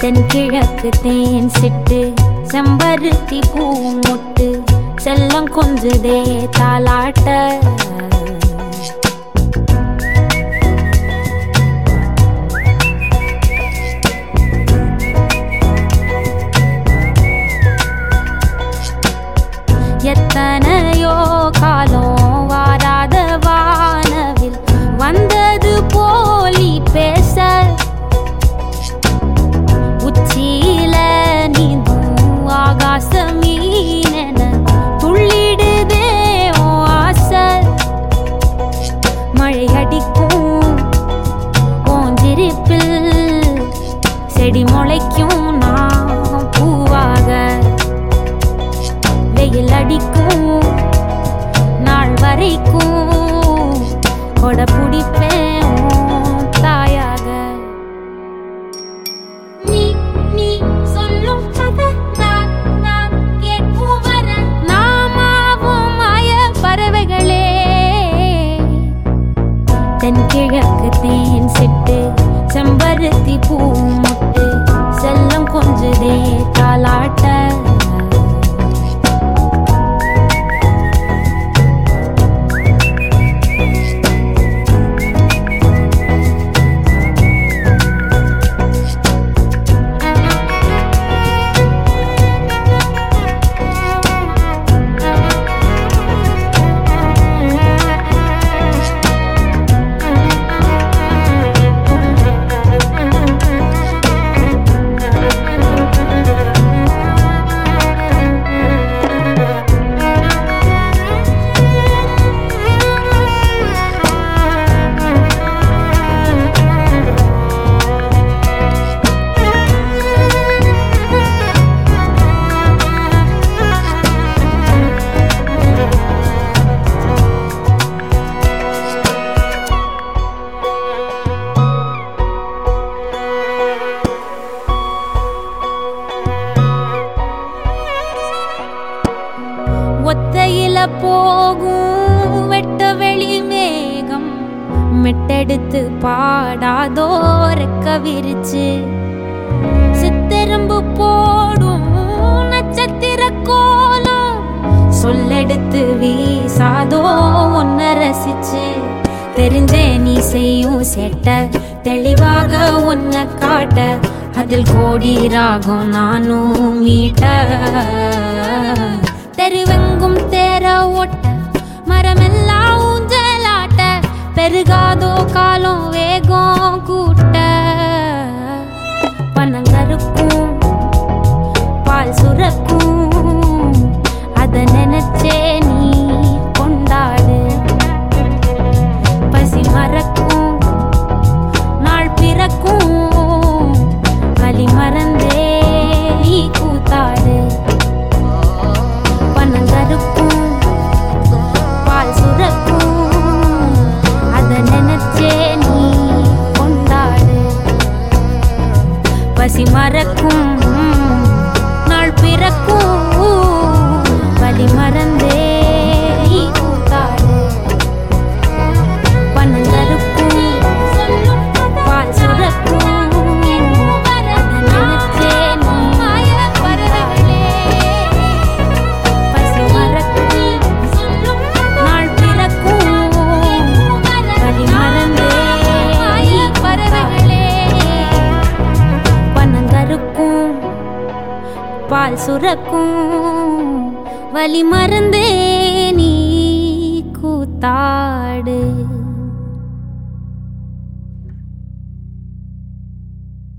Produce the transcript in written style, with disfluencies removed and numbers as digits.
தென்கிழக்கு தேன் சிட்டு செம்பருத்தி பூ முட்டு செல்லம் கொஞ்சுதே தாலாட்ட எத்தனையோ காலம் வாராத வானவில் வந்தது போலி பேச உச்சியில நீந்தும் ஆகாச மீனென துள்ளிடுதே ஓ ஆசை மழை அடிக்கும் ஓஞ்சிருப்பில் செடி முளைக்கும் நான் பூவாக வெயில் அடிக்கும் நாள் வரைக்கும் கொடை பிடிப்பேன் தாயாக நீ நீ சொல்லும் கதை நான் கேட்கும் வர நாமாவும் மாய பறவைகளே தென்கிழக்கு தேன் சிட்டு செம்பருத்தி பூ முட்டு செல்லம் கொஞ்சுதே தாலாட்ட ஒத்தையில போகும் வெட்ட வெளி மேகம் மெட்டெடுத்து பாடாதோ ரெக்க விரிச்சு சித்தெரும்பு போடும் நட்சத்திர கோலம் சொல்லெடுத்து வீசாதோ ஒன்ன ரசிச்சு தெரிஞ்சே நீ செய்யும் செட்ட தெளிவாக உன்னை காட்ட அதில் கோடி ராகம் நானும் மீட்ட தெருவெங்கும் தேர ஓட்ட மரமெல்லாம் ஊஞ்சலாட்ட பெருகாதோ காலம் வேகம் கூட்ட பனங்கருக்கும் பால் சுரக்கும் அத நினைச்சே நீ கொண்டாடு பசி மறக்கும் நாள் பிறக்கும் வலி மறந்தே நீ கூத்தாடு பனங்கருக்கும் பால் சுரக்கும் அத நினைச்சே நீ கொண்டாடு பசி மறக்கும் நாள் பிறக்கும் வலி மறந்தே நீ கூத்தாடு பனங்கருக்கும் பால் சுரக்கும் பால் சுரக்கும் வலி மறந்தே நீ கூத்தாடு.